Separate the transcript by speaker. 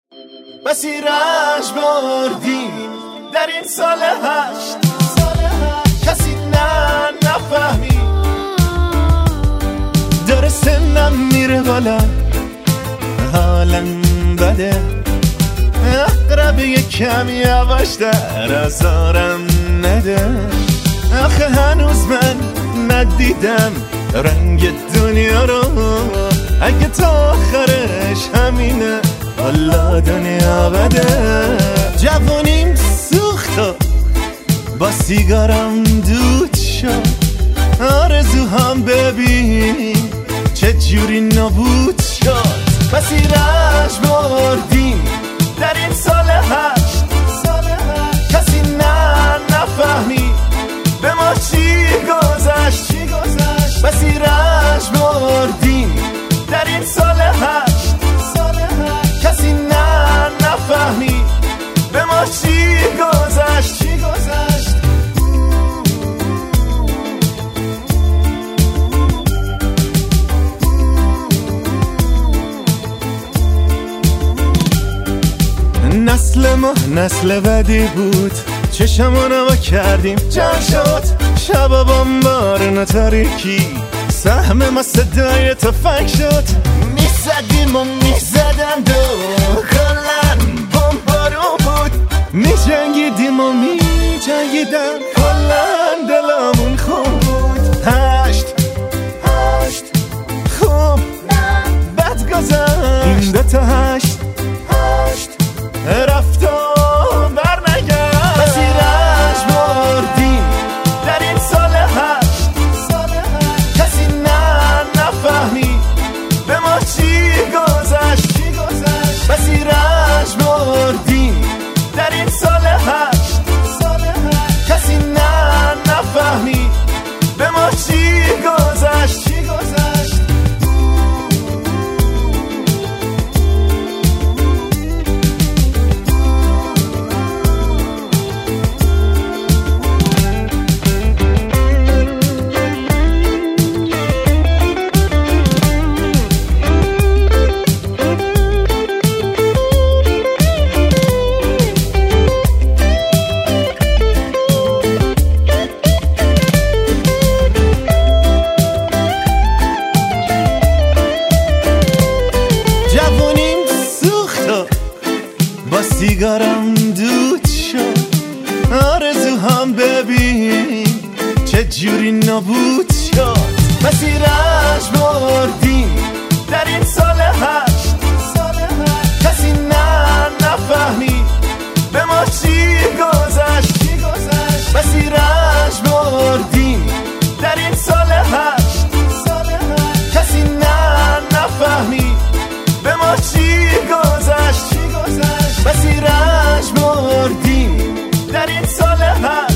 Speaker 1: بسی رنج بردیم در این سال 8 کسی نفهمی داره سنم میره بالا حالم بده اقرب یکم یواش در آزارم نده آخه هنوز من ندیدم رنگ دنیا رو اگه تا آخرش همینه والا دنیا بده جوانیم سوخت با سیگارم دود شد آرزوهام ببین چه جوری نابود شد بسی رنج بردیم در این سال 8 کسی نفهمی به ما چی گذشت بسی رنج بردیم در این سال 8 کسی نفهمی به ما چی گذشت نسل ما نسل بدی بود چشمونو با کردیم جمع شد شبا بمبارون و تاریکی سهم ما صدای تفنگ شد میزدیم و میزدن دو کلن بمبارون بود میجنگیدیم و میجنگیدن کلن دلمون خوب بود 8 خوب بد گذشت این دوتا 8 رفت و برنگشت بسی رنج بردیم در این سال 8 کسی نفهمی به ما چی گذشت بسی رنج بردیم در این سال 8 کسی نفهمی به ما چی گذشت با سیگارم دود شد آرزوهام ببین چه جوری نابود شد بسی رنج بردیم در این سال 8 کسی نفهمی به ما چی گذشت بسی رنج بردیم در این سال 8 کسی نفهمی به ما چی گذشت بسی رنج بردیم در این سال 8